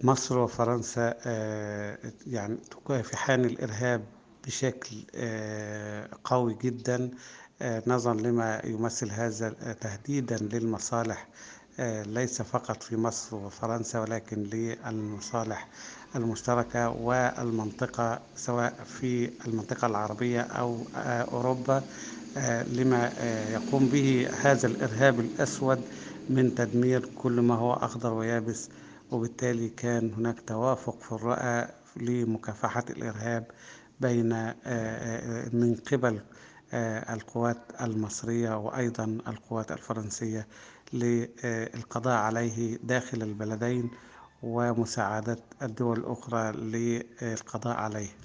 مصر وفرنسا يعني تكافحان الإرهاب بشكل قوي جدا، نظرا لما يمثل هذا تهديدا للمصالح، ليس فقط في مصر وفرنسا ولكن للمصالح المشتركة والمنطقة، سواء في المنطقة العربية أو أوروبا، لما يقوم به هذا الإرهاب الأسود من تدمير كل ما هو أخضر ويابس. وبالتالي كان هناك توافق في الرؤى لمكافحة الإرهاب بين من قبل القوات المصرية وأيضا القوات الفرنسية للقضاء عليه داخل البلدين، ومساعدة الدول الأخرى للقضاء عليه.